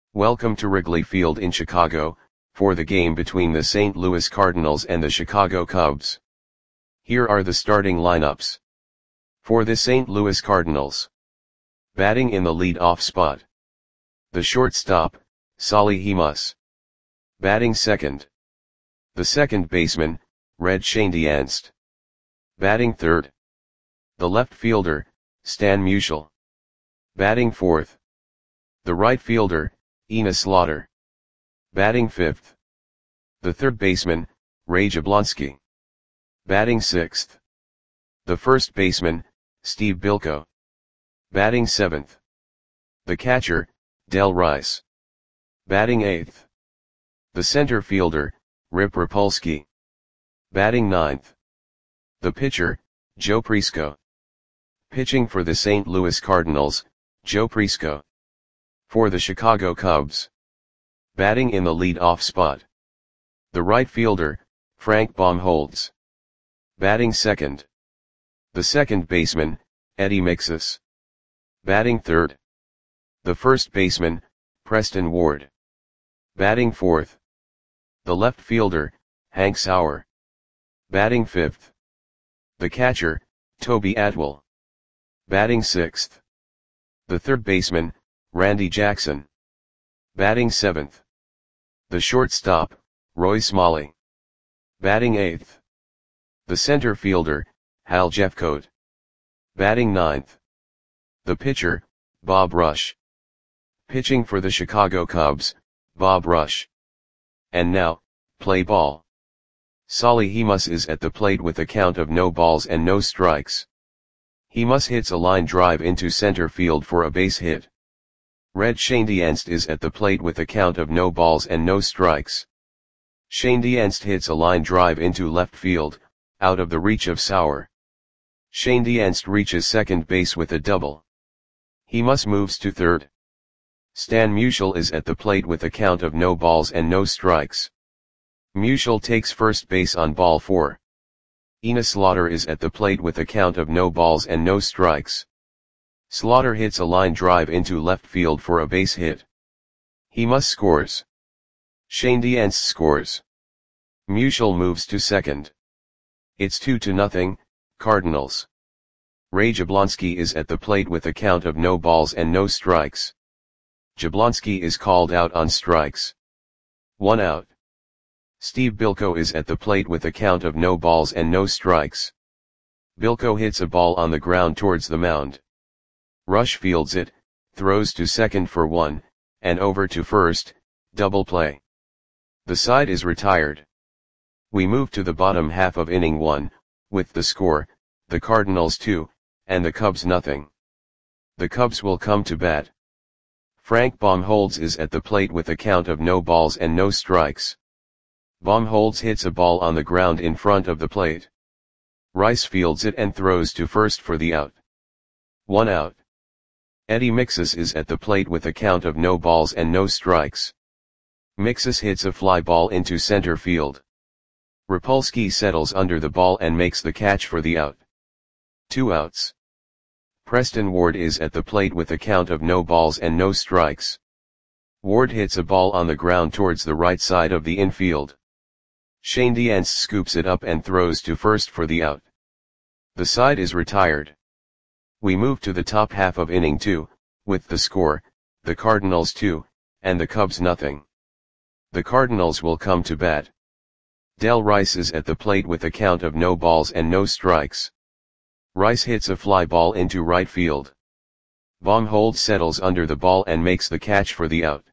Welcome to Wrigley Field in Chicago, for the game between the St. Louis Cardinals and the Chicago Cubs. Here are the starting lineups. For the St. Louis Cardinals. Batting in the lead-off spot. The shortstop, Solly Hemus. Batting second. The second baseman, Red Schoendienst. Batting third. The left fielder, Stan Musial. Batting fourth. The right fielder, Enos Slaughter. Batting fifth. The third baseman, Ray Jablonski. Batting sixth. The first baseman, Steve Bilko. Batting seventh. The catcher, Del Rice. Batting eighth. The center fielder, Rip Rapolsky. Batting ninth. The pitcher, Joe Prisco. Pitching for the St. Louis Cardinals, Joe Prisco. For the Chicago Cubs. Batting in the lead-off spot. The right fielder, Frank Baumholtz. Batting second. The second baseman, Eddie Mixus. Batting third. The first baseman, Preston Ward. Batting fourth. The left fielder, Hank Sauer. Batting fifth. The catcher, Toby Atwell. Batting sixth. The third baseman, Randy Jackson. Batting seventh. The shortstop, Roy Smalley. Batting eighth. The center fielder, Hal Jeffcoat. Batting ninth. The pitcher, Bob Rush. Pitching for the Chicago Cubs, Bob Rush. And now, play ball. Solly Hemus is at the plate with a count of no balls and no strikes. Hemus hits a line drive into center field for a base hit. Red Schoendienst is at the plate with a count of no balls and no strikes. Schoendienst hits a line drive into left field, out of the reach of Sauer. Schoendienst reaches second base with a double. Hemus moves to third. Stan Musial is at the plate with a count of no balls and no strikes. Musial takes first base on ball 4. Enos Slaughter is at the plate with a count of no balls and no strikes. Slaughter hits a line drive into left field for a base hit. Hemus scores. Schoendienst scores. Musial moves to second. It's 2-0, Cardinals. Ray Jablonski is at the plate with a count of no balls and no strikes. Jablonski is called out on strikes. 1 out. Steve Bilko is at the plate with a count of no balls and no strikes. Bilko hits a ball on the ground towards the mound. Rush fields it, throws to second for 1, and over to first, double play. The side is retired. We move to the bottom half of inning 1, with the score, the Cardinals 2, and the Cubs nothing. The Cubs will come to bat. Frank Baumholtz is at the plate with a count of no balls and no strikes. Baumholtz hits a ball on the ground in front of the plate. Rice fields it and throws to first for the out. 1 out. Eddie Mixus is at the plate with a count of no balls and no strikes. Mixus hits a fly ball into center field. Rapolsky settles under the ball and makes the catch for the out. 2 outs. Preston Ward is at the plate with a count of no balls and no strikes. Ward hits a ball on the ground towards the right side of the infield. Schoendienst scoops it up and throws to first for the out. The side is retired. We move to the top half of inning 2, with the score, the Cardinals 2, and the Cubs nothing. The Cardinals will come to bat. Del Rice is at the plate with a count of no balls and no strikes. Rice hits a fly ball into right field. Baumholtz settles under the ball and makes the catch for the out.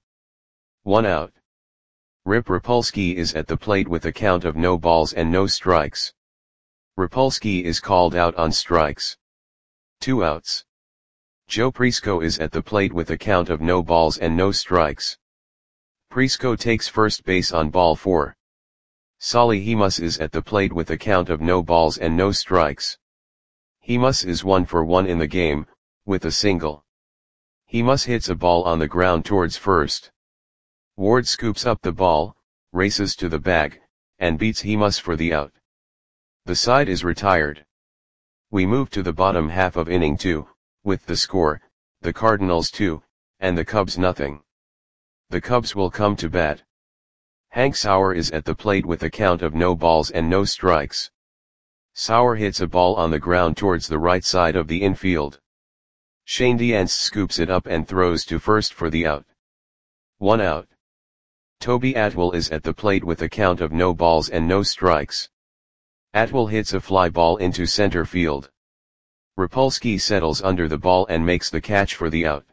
1 out. Rip Rapolsky is at the plate with a count of no balls and no strikes. Rapolsky is called out on strikes. 2 outs. Joe Prisco is at the plate with a count of no balls and no strikes. Prisco takes first base on ball 4. Solly Hemus is at the plate with a count of no balls and no strikes. Hemus is 1 for 1 in the game, with a single. Hemus hits a ball on the ground towards first. Ward scoops up the ball, races to the bag, and beats Hemus for the out. The side is retired. We move to the bottom half of inning 2, with the score, the Cardinals 2, and the Cubs nothing. The Cubs will come to bat. Hank Sauer is at the plate with a count of no balls and no strikes. Sauer hits a ball on the ground towards the right side of the infield. Shane Dienst scoops it up and throws to first for the out. 1 out. Toby Atwell is at the plate with a count of no balls and no strikes. Atwell hits a fly ball into center field. Rapolsky settles under the ball and makes the catch for the out.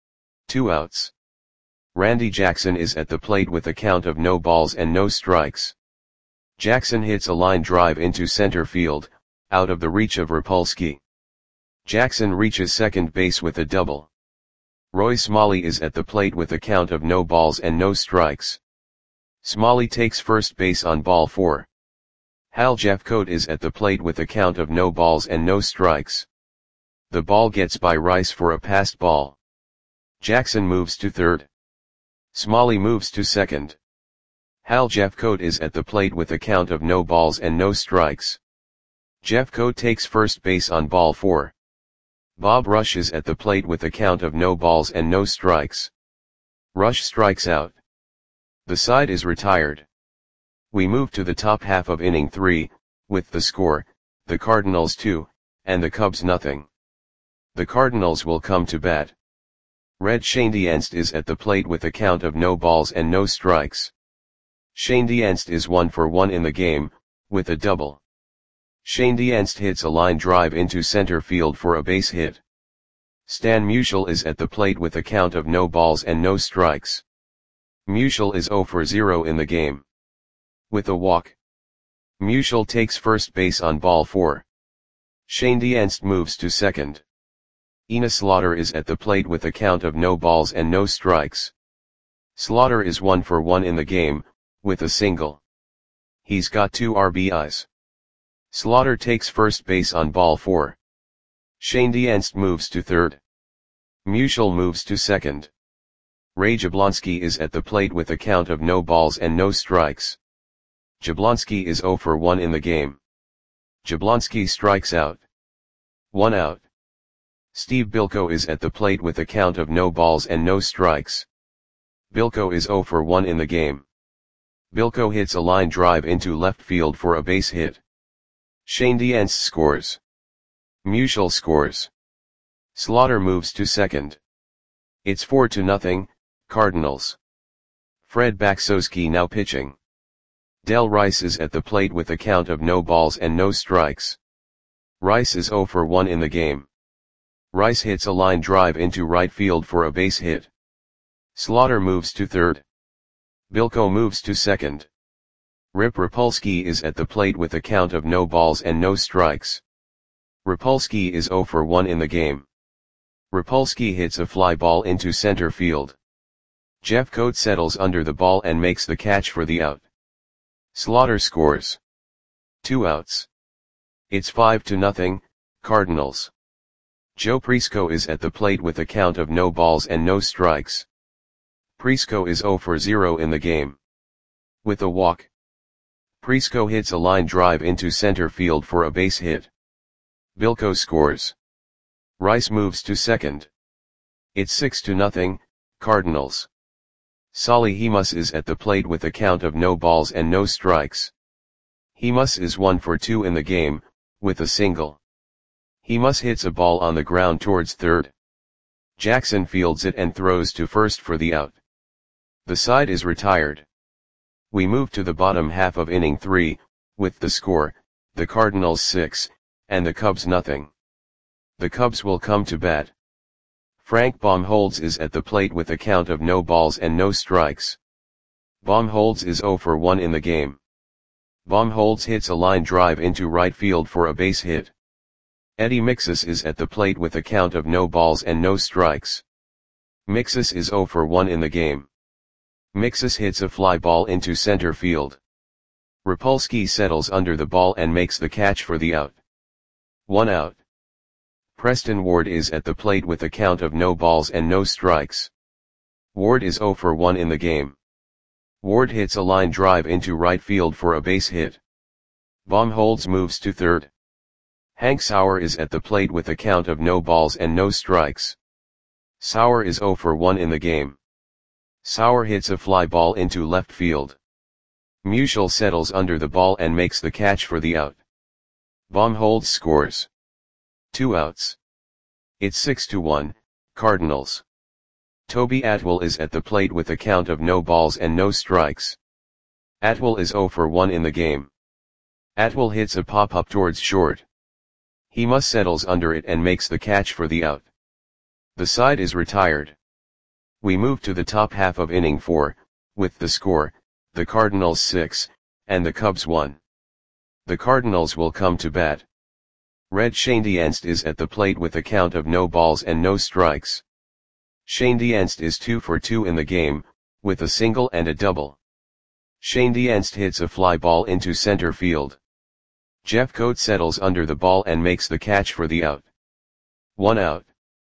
2 outs. Randy Jackson is at the plate with a count of no balls and no strikes. Jackson hits a line drive into center field, out of the reach of Rapolsky. Jackson reaches second base with a double. Roy Smalley is at the plate with a count of no balls and no strikes. Smalley takes first base on ball 4. Hal Jeffcoat is at the plate with a count of no balls and no strikes. The ball gets by Rice for a passed ball. Jackson moves to third. Smalley moves to second. Hal Jeffcoat is at the plate with a count of no balls and no strikes. Jeffcoat takes first base on ball 4. Bob Rush is at the plate with a count of no balls and no strikes. Rush strikes out. The side is retired. We move to the top half of inning 3, with the score, the Cardinals 2, and the Cubs nothing. The Cardinals will come to bat. Red Shane Dienst is at the plate with a count of no balls and no strikes. Shane Dienst is 1 for 1 in the game, with a double. Shane Dienst hits a line drive into center field for a base hit. Stan Musial is at the plate with a count of no balls and no strikes. Musial is 0 for 0 in the game. With a walk. Musial takes first base on ball 4. Shane Dienst moves to second. Enos Slaughter is at the plate with a count of no balls and no strikes. Slaughter is 1 for 1 in the game, with a single. He's got 2 RBIs. Slaughter takes first base on ball 4. Shane Dienst moves to third. Musial moves to second. Ray Jablonski is at the plate with a count of no balls and no strikes. Jablonski is 0 for 1 in the game. Jablonski strikes out. 1 out. Steve Bilko is at the plate with a count of no balls and no strikes. Bilko is 0 for 1 in the game. Bilko hits a line drive into left field for a base hit. Shane Dienst scores. Musial scores. Slaughter moves to second. It's 4-0, Cardinals. Fred Baxowski now pitching. Del Rice is at the plate with a count of no balls and no strikes. Rice is 0 for 1 in the game. Rice hits a line drive into right field for a base hit. Slaughter moves to third. Bilko moves to second. Rip Rapolsky is at the plate with a count of no balls and no strikes. Rapolsky is 0 for 1 in the game. Rapolsky hits a fly ball into center field. Jeffcoat settles under the ball and makes the catch for the out. Slaughter scores. 2 outs. It's 5-0, Cardinals. Joe Prisco is at the plate with a count of no balls and no strikes. Prisco is 0 for 0 in the game. With a walk. Prisco hits a line drive into center field for a base hit. Bilko scores. Rice moves to second. It's 6-0, Cardinals. Solly Hemus is at the plate with a count of no balls and no strikes. Hemus is 1 for 2 in the game, with a single. Hemus hits a ball on the ground towards third. Jackson fields it and throws to first for the out. The side is retired. We move to the bottom half of inning 3, with the score, the Cardinals 6, and the Cubs nothing. The Cubs will come to bat. Frank Baumholtz is at the plate with a count of no balls and no strikes. Baumholtz is 0 for 1 in the game. Baumholtz hits a line drive into right field for a base hit. Eddie Mixus is at the plate with a count of no balls and no strikes. Mixus is 0 for 1 in the game. Mixus hits a fly ball into center field. Rapolsky settles under the ball and makes the catch for the out. 1 out. Preston Ward is at the plate with a count of no balls and no strikes. Ward is 0 for 1 in the game. Ward hits a line drive into right field for a base hit. Baumholtz moves to third. Hank Sauer is at the plate with a count of no balls and no strikes. Sauer is 0 for 1 in the game. Sauer hits a fly ball into left field. Musial settles under the ball and makes the catch for the out. Baumholtz scores. 2 outs. It's 6-1, Cardinals. Toby Atwell is at the plate with a count of no balls and no strikes. Atwell is 0 for 1 in the game. Atwell hits a pop-up towards short. He must settles under it and makes the catch for the out. The side is retired. We move to the top half of inning 4, with the score, the Cardinals 6, and the Cubs 1. The Cardinals will come to bat. Red Schoendienst is at the plate with a count of no balls and no strikes. Schoendienst is 2 for 2 in the game, with a single and a double. Schoendienst hits a fly ball into center field. Jeffcoat settles under the ball and makes the catch for the out. 1 out.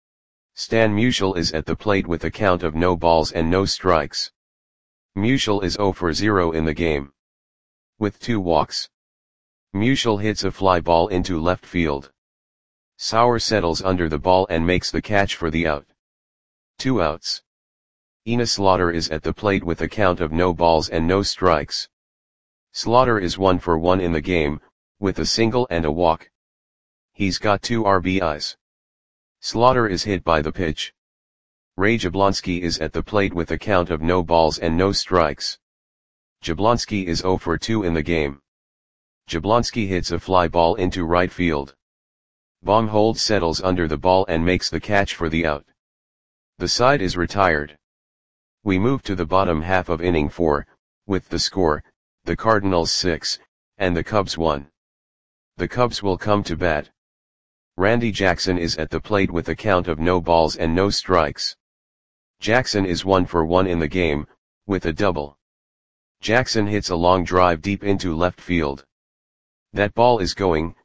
Stan Musial is at the plate with a count of no balls and no strikes. Musial is 0 for 0 in the game. With 2 walks. Musial hits a fly ball into left field. Sauer settles under the ball and makes the catch for the out. 2 outs. Enos Slaughter is at the plate with a count of no balls and no strikes. Slaughter is 1 for 1 in the game, with a single and a walk. He's got 2 RBIs. Slaughter is hit by the pitch. Ray Jablonski is at the plate with a count of no balls and no strikes. Jablonski is 0 for 2 in the game. Jablonski hits a fly ball into right field. Baumholtz settles under the ball and makes the catch for the out. The side is retired. We move to the bottom half of inning 4, with the score, the Cardinals 6, and the Cubs 1. The Cubs will come to bat. Randy Jackson is at the plate with a count of no balls and no strikes. Jackson is 1 for 1 in the game, with a double. Jackson hits a long drive deep into left field. That ball is gone.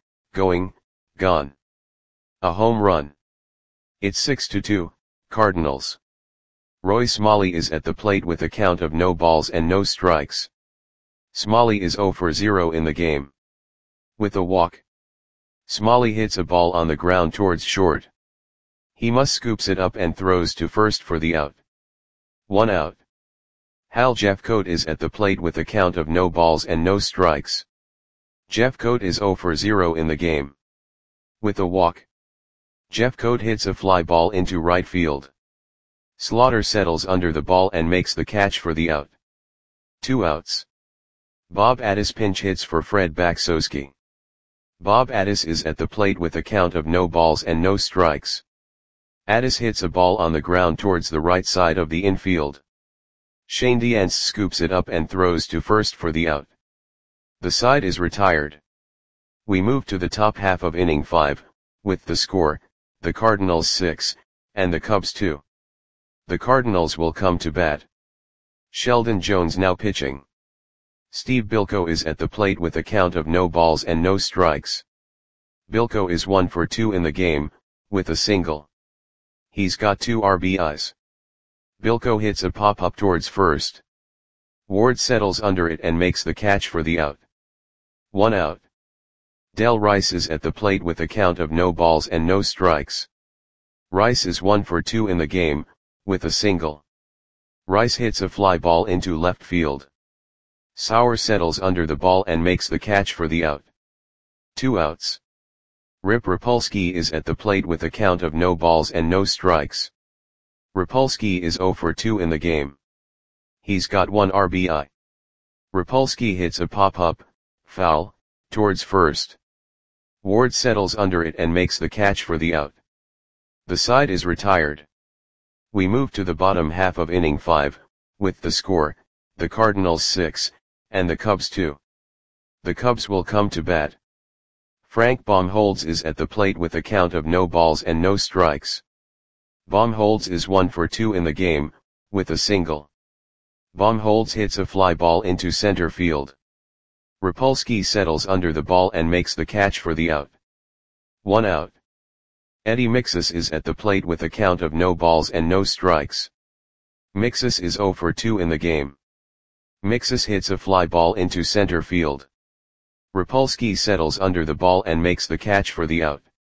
A home run. It's 6-2, Cardinals. Roy Smalley is at the plate with a count of no balls and no strikes. Smalley is 0 for 0 in the game. With a walk. Smalley hits a ball on the ground towards short. He must scoops it up and throws to first for the out. 1 out. Hal Jeffcoat is at the plate with a count of no balls and no strikes. Jeffcoat is 0 for 0 in the game. With a walk. Jeffcoat hits a fly ball into right field. Slaughter settles under the ball and makes the catch for the out. 2 outs. Bob Addis pinch hits for Fred Baksowski. Bob Addis is at the plate with a count of no balls and no strikes. Addis hits a ball on the ground towards the right side of the infield. Schoendienst scoops it up and throws to first for the out. The side is retired. We move to the top half of inning 5, with the score, the Cardinals 6, and the Cubs 2. The Cardinals will come to bat. Sheldon Jones now pitching. Steve Bilko is at the plate with a count of no balls and no strikes. Bilko is 1 for 2 in the game, with a single. He's got 2 RBIs. Bilko hits a pop-up towards first. Ward settles under it and makes the catch for the out. 1 out. Del Rice is at the plate with a count of no balls and no strikes. Rice is 1 for 2 in the game, with a single. Rice hits a fly ball into left field. Sauer settles under the ball and makes the catch for the out. 2 outs. Rip Rapolsky is at the plate with a count of no balls and no strikes. Rapolsky is 0 for 2 in the game. He's got 1 RBI. Rapolsky hits a pop-up, foul, towards first. Ward settles under it and makes the catch for the out. The side is retired. We move to the bottom half of inning 5, with the score, the Cardinals 6, and the Cubs 2. The Cubs will come to bat. Frank Baumholtz is at the plate with a count of no balls and no strikes. Baumholtz is 1 for 2 in the game, with a single. Baumholtz hits a fly ball into center field. Rapolsky settles under the ball and makes the catch for the out. 1 out. Eddie Mixus is at the plate with a count of no balls and no strikes. Mixus is 0 for 2 in the game. Mixus hits a fly ball into center field. Rapolsky settles under the ball and makes the catch for the out.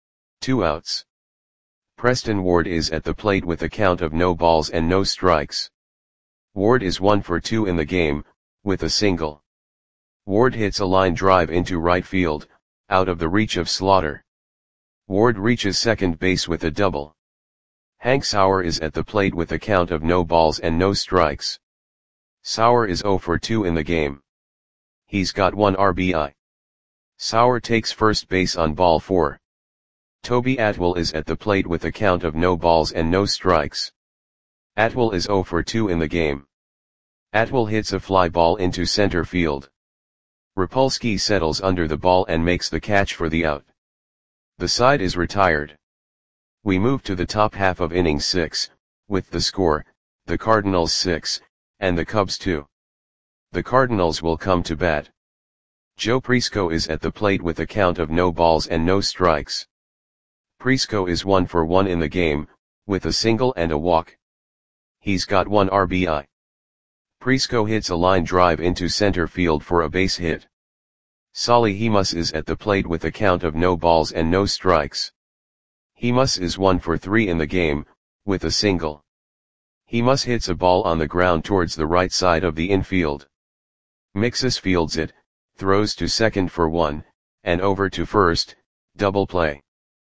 2 outs. Preston Ward is at the plate with a count of no balls and no strikes. Ward is 1 for 2 in the game, with a single. Ward hits a line drive into right field, out of the reach of Slaughter. Ward reaches second base with a double. Hank Sauer is at the plate with a count of no balls and no strikes. Sauer is 0 for 2 in the game. He's got 1 RBI. Sauer takes first base on ball 4. Toby Atwell is at the plate with a count of no balls and no strikes. Atwell is 0 for 2 in the game. Atwell hits a fly ball into center field. Rapolsky settles under the ball and makes the catch for the out. The side is retired. We move to the top half of inning 6, with the score, the Cardinals 6, and the Cubs 2. The Cardinals will come to bat. Joe Prisco is at the plate with a count of no balls and no strikes. Prisco is 1 for 1 in the game, with a single and a walk. He's got 1 RBI. Prisco hits a line drive into center field for a base hit. Solly Hemus is at the plate with a count of no balls and no strikes. Hemus is 1 for 3 in the game, with a single. Hemus hits a ball on the ground towards the right side of the infield. Mixus fields it, throws to second for 1, and over to first, double play.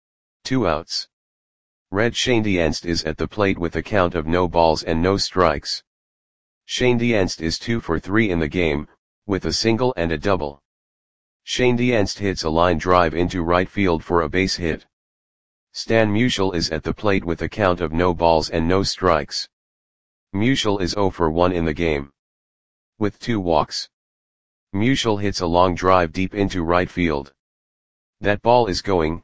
2 outs. Red Schoendienst is at the plate with a count of no balls and no strikes. Schoendienst is 2 for 3 in the game, with a single and a double. Schoendienst hits a line drive into right field for a base hit. Stan Musial is at the plate with a count of no balls and no strikes. Musial is 0 for 1 in the game, with 2 walks. Musial hits a long drive deep into right field. That ball is going,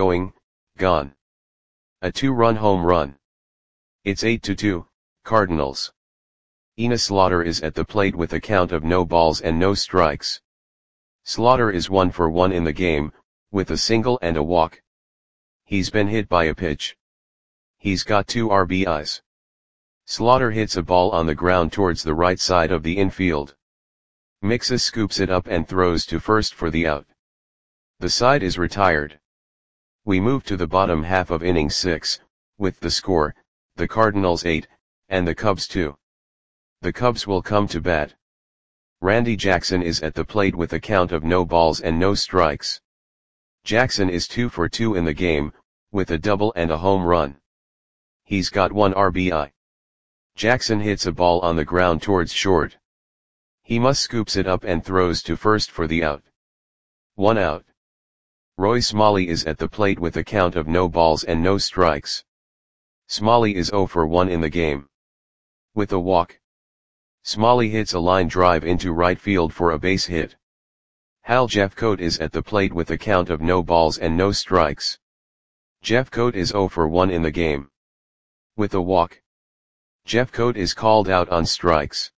gone. A 2-run home run. It's 8-2, Cardinals. Enos Slaughter is at the plate with a count of no balls and no strikes. Slaughter is 1 for 1 in the game, with a single and a walk. He's been hit by a pitch. He's got 2 RBIs. Slaughter hits a ball on the ground towards the right side of the infield. Mixus scoops it up and throws to first for the out. The side is retired. We move to the bottom half of inning 6, with the score, the Cardinals 8, and the Cubs 2. The Cubs will come to bat. Randy Jackson is at the plate with a count of no balls and no strikes. Jackson is 2 for 2 in the game, with a double and a home run. He's got 1 RBI. Jackson hits a ball on the ground towards short. Hemus scoops it up and throws to first for the out. 1 out. Roy Smalley is at the plate with a count of no balls and no strikes. Smalley is 0 for 1 in the game, with a walk. Smalley hits a line drive into right field for a base hit. Hal Jeffcoat is at the plate with a count of no balls and no strikes. Jeffcoat is 0 for 1 in the game, with a walk. Jeffcoat is called out on strikes.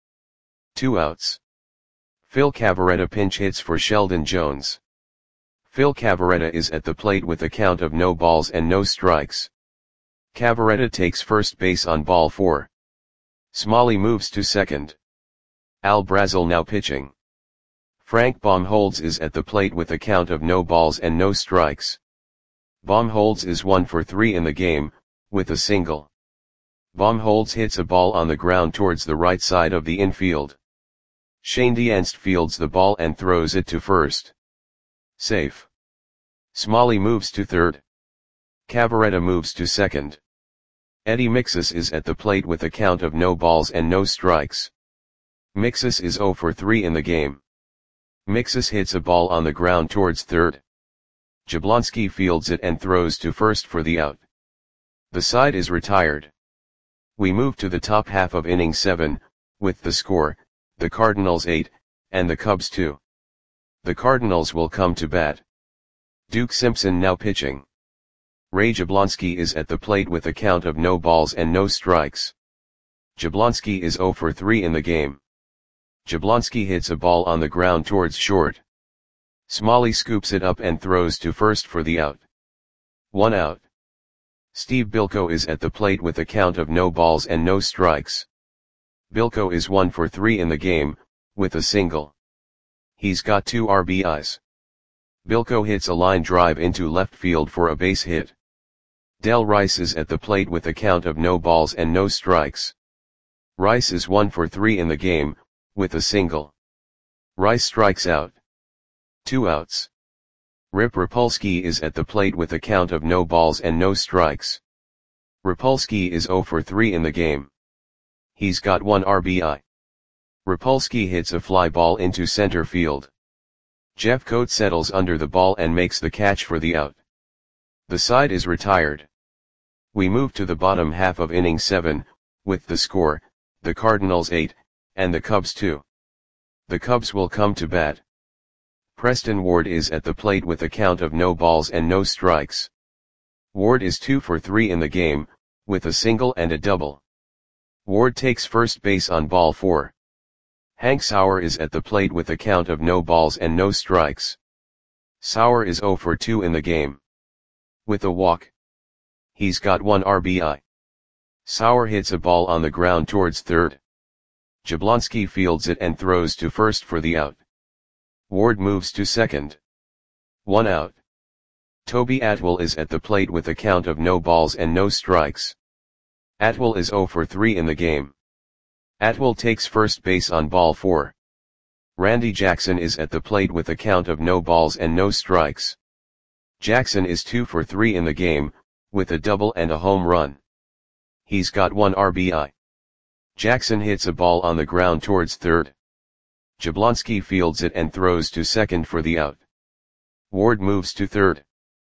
2 outs. Phil Cavarretta pinch hits for Sheldon Jones. Phil Cavarretta is at the plate with a count of no balls and no strikes. Cavarretta takes first base on ball 4. Smalley moves to second. Al Brazel now pitching. Frank Baumholtz is at the plate with a count of no balls and no strikes. Baumholtz is 1 for 3 in the game, with a single. Baumholtz hits a ball on the ground towards the right side of the infield. Schoendienst fields the ball and throws it to first. Safe. Smalley moves to third. Cavarretta moves to second. Eddie Mixus is at the plate with a count of no balls and no strikes. Mixus is 0 for 3 in the game. Mixus hits a ball on the ground towards third. Jablonski fields it and throws to first for the out. The side is retired. We move to the top half of inning 7, with the score, the Cardinals 8, and the Cubs 2. The Cardinals will come to bat. Duke Simpson now pitching. Ray Jablonski is at the plate with a count of no balls and no strikes. Jablonski is 0 for 3 in the game. Jablonski hits a ball on the ground towards short. Smalley scoops it up and throws to first for the out. 1 out. Steve Bilko is at the plate with a count of no balls and no strikes. Bilko is 1 for 3 in the game, with a single. He's got 2 RBIs. Bilko hits a line drive into left field for a base hit. Del Rice is at the plate with a count of no balls and no strikes. Rice is 1 for 3 in the game, with a single. Rice strikes out. 2 outs. Rip Rapolsky is at the plate with a count of no balls and no strikes. Rapolsky is 0 for 3 in the game. He's got 1 RBI. Rapolsky hits a fly ball into center field. Jeffcoat settles under the ball and makes the catch for the out. The side is retired. We move to the bottom half of inning 7, with the score, the Cardinals 8, and the Cubs 2. The Cubs will come to bat. Preston Ward is at the plate with a count of no balls and no strikes. Ward is 2 for 3 in the game, with a single and a double. Ward takes first base on ball 4. Hank Sauer is at the plate with a count of no balls and no strikes. Sauer is 0 for 2 in the game. With a walk. He's got 1 RBI. Sauer hits a ball on the ground towards third. Jablonski fields it and throws to first for the out. Ward moves to second. 1 out. Toby Atwell is at the plate with a count of no balls and no strikes. Atwell is 0 for 3 in the game. Atwell takes first base on ball 4. Randy Jackson is at the plate with a count of no balls and no strikes. Jackson is 2 for 3 in the game, with a double and a home run. He's got 1 RBI. Jackson hits a ball on the ground towards third. Jablonski fields it and throws to second for the out. Ward moves to third.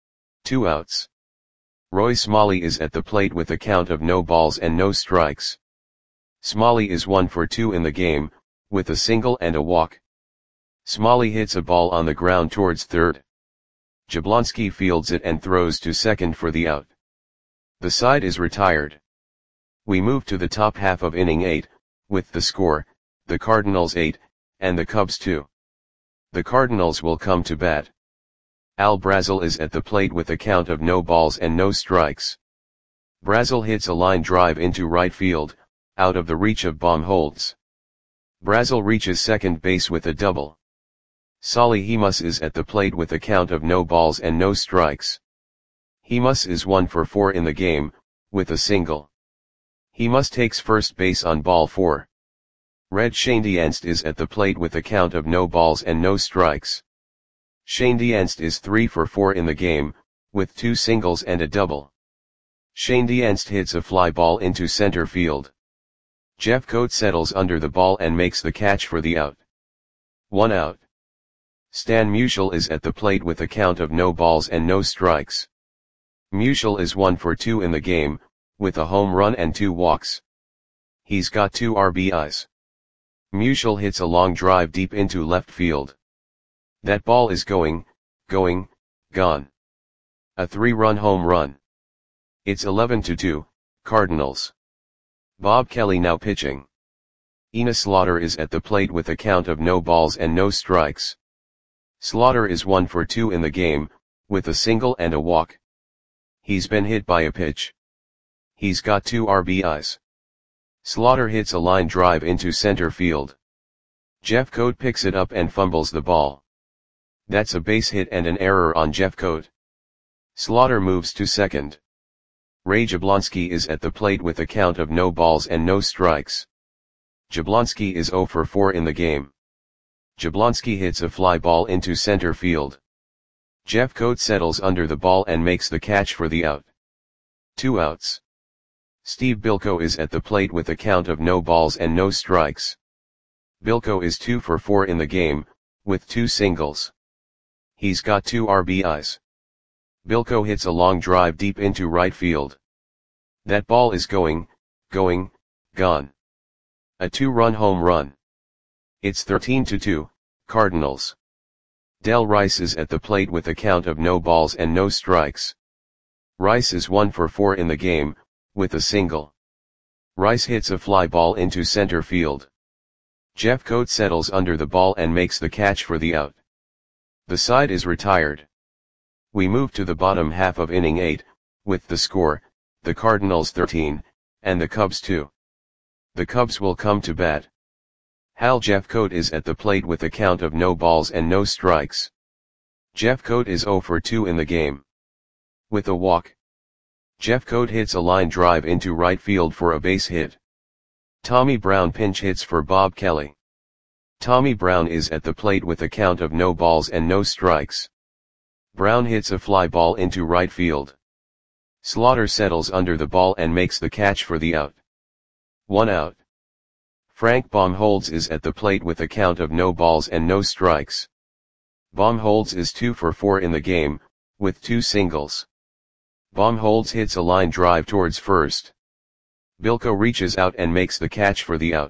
2 outs. Roy Smalley is at the plate with a count of no balls and no strikes. Smalley is 1 for 2 in the game, with a single and a walk. Smalley hits a ball on the ground towards third. Jablonski fields it and throws to second for the out. The side is retired. We move to the top half of inning 8, with the score, the Cardinals 8, and the Cubs 2. The Cardinals will come to bat. Al Brazel is at the plate with a count of no balls and no strikes. Brazel hits a line drive into right field, out of the reach of Baumholtz. Brazel reaches second base with a double. Solly Hemus is at the plate with a count of no balls and no strikes. Hemus is 1 for 4 in the game, with a single. Hemus takes first base on ball 4. Red Schoendienst is at the plate with a count of no balls and no strikes. Schoendienst is 3 for 4 in the game, with 2 singles and a double. Schoendienst hits a fly ball into center field. Jeffcoat settles under the ball and makes the catch for the out. 1 out. Stan Musial is at the plate with a count of no balls and no strikes. Musial is 1 for 2 in the game, with a home run and 2 walks. He's got 2 RBIs. Musial hits a long drive deep into left field. That ball is going, gone. A 3-run home run. It's 11-2, Cardinals. Bob Kelly now pitching. Enos Slaughter is at the plate with a count of no balls and no strikes. Slaughter is 1 for 2 in the game, with a single and a walk. He's been hit by a pitch. He's got 2 RBIs. Slaughter hits a line drive into center field. Jeffcoat picks it up and fumbles the ball. That's a base hit and an error on Jeffcoat. Slaughter moves to second. Ray Jablonski is at the plate with a count of no balls and no strikes. Jablonski is 0 for 4 in the game. Jablonski hits a fly ball into center field. Jeffcoat settles under the ball and makes the catch for the out. 2 outs. Steve Bilko is at the plate with a count of no balls and no strikes. Bilko is 2 for 4 in the game, with 2 singles. He's got 2 RBIs. Bilko hits a long drive deep into right field. That ball is going, gone. A 2-run home run. It's 13-2, Cardinals. Del Rice is at the plate with a count of no balls and no strikes. Rice is 1 for 4 in the game, with a single. Rice hits a fly ball into center field. Jeffcoat settles under the ball and makes the catch for the out. The side is retired. We move to the bottom half of inning 8, with the score, the Cardinals 13, and the Cubs 2. The Cubs will come to bat. Hal Jeffcoat is at the plate with a count of no balls and no strikes. Jeffcoat is 0 for 2 in the game. With a walk. Jeffcoat hits a line drive into right field for a base hit. Tommy Brown pinch hits for Bob Kelly. Tommy Brown is at the plate with a count of no balls and no strikes. Brown hits a fly ball into right field. Slaughter settles under the ball and makes the catch for the out. 1 out. Frank Baumholtz is at the plate with a count of no balls and no strikes. Baumholtz is 2 for 4 in the game, with 2 singles. Baumholtz hits a line drive towards first. Bilko reaches out and makes the catch for the out.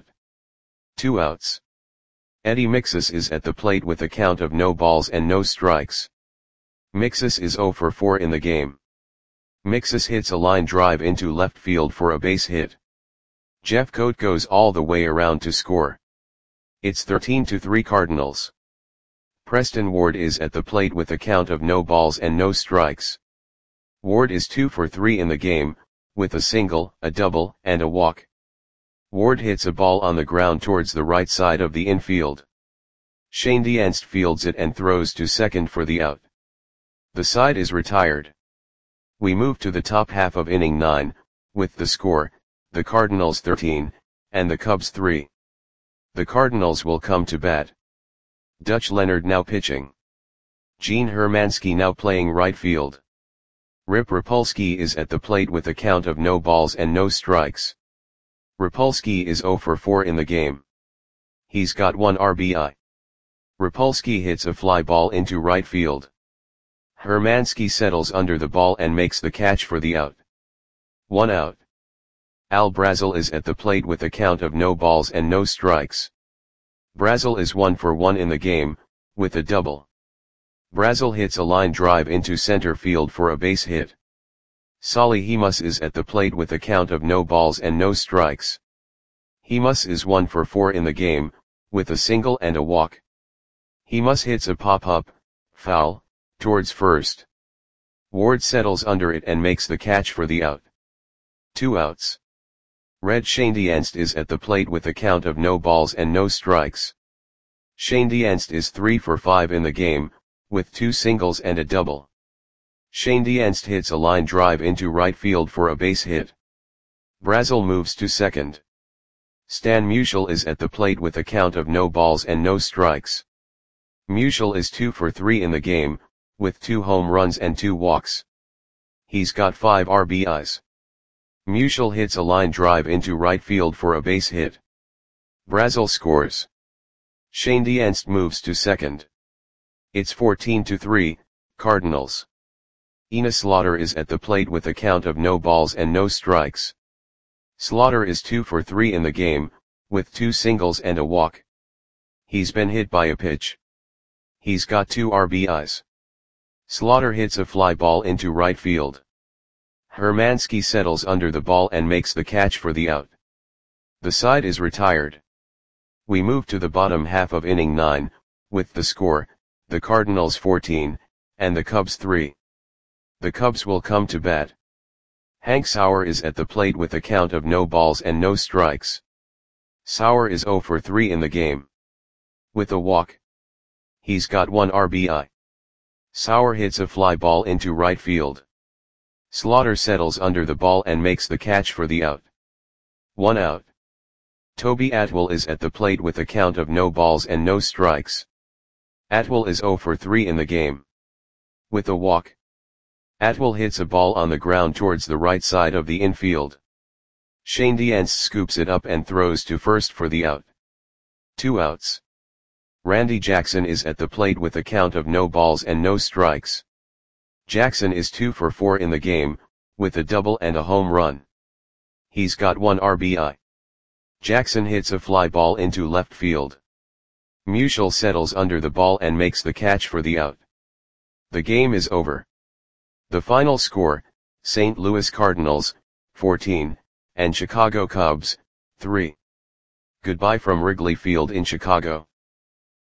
2 outs. Eddie Mixus is at the plate with a count of no balls and no strikes. Mixus is 0 for 4 in the game. Mixus hits a line drive into left field for a base hit. Jeff Coate goes all the way around to score. It's 13-3 Cardinals. Preston Ward is at the plate with a count of no balls and no strikes. Ward is 2 for 3 in the game, with a single, a double, and a walk. Ward hits a ball on the ground towards the right side of the infield. Shane Dienst fields it and throws to second for the out. The side is retired. We move to the top half of inning 9, with the score, the Cardinals 13, and the Cubs 3. The Cardinals will come to bat. Dutch Leonard now pitching. Gene Hermansky now playing right field. Rip Rapolsky is at the plate with a count of no balls and no strikes. Rapolsky is 0 for 4 in the game. He's got 1 RBI. Rapolsky hits a fly ball into right field. Hermansky settles under the ball and makes the catch for the out. 1 out. Al Brazel is at the plate with a count of no balls and no strikes. Brazel is 1 for 1 in the game, with a double. Brazel hits a line drive into center field for a base hit. Solly Hemus is at the plate with a count of no balls and no strikes. Hemus is 1 for 4 in the game, with a single and a walk. Hemus hits a pop-up, foul, towards first. Ward settles under it and makes the catch for the out. 2 outs. Red Shane Dienst is at the plate with a count of no balls and no strikes. Shane Dienst is 3 for 5 in the game, with 2 singles and a double. Shane Dienst hits a line drive into right field for a base hit. Brazel moves to second. Stan Musial is at the plate with a count of no balls and no strikes. Musial is 2 for 3 in the game, with 2 home runs and 2 walks. He's got 5 RBIs. Musial hits a line drive into right field for a base hit. Brazel scores. Shane Dienst moves to second. It's 14-3, Cardinals. Enos Slaughter is at the plate with a count of no balls and no strikes. Slaughter is 2 for 3 in the game, with 2 singles and a walk. He's been hit by a pitch. He's got 2 RBIs. Slaughter hits a fly ball into right field. Hermansky settles under the ball and makes the catch for the out. The side is retired. We move to the bottom half of inning 9, with the score, the Cardinals 14, and the Cubs 3. The Cubs will come to bat. Hank Sauer is at the plate with a count of no balls and no strikes. Sauer is 0 for 3 in the game. With a walk. He's got 1 RBI. Sauer hits a fly ball into right field. Slaughter settles under the ball and makes the catch for the out. 1 out. Toby Atwell is at the plate with a count of no balls and no strikes. Atwell is 0 for 3 in the game. With a walk. Atwell hits a ball on the ground towards the right side of the infield. Shane Dienst scoops it up and throws to first for the out. 2 outs. Randy Jackson is at the plate with a count of no balls and no strikes. Jackson is 2 for 4 in the game, with a double and a home run. He's got 1 RBI. Jackson hits a fly ball into left field. Musial settles under the ball and makes the catch for the out. The game is over. The final score, St. Louis Cardinals, 14, and Chicago Cubs, 3. Goodbye from Wrigley Field in Chicago.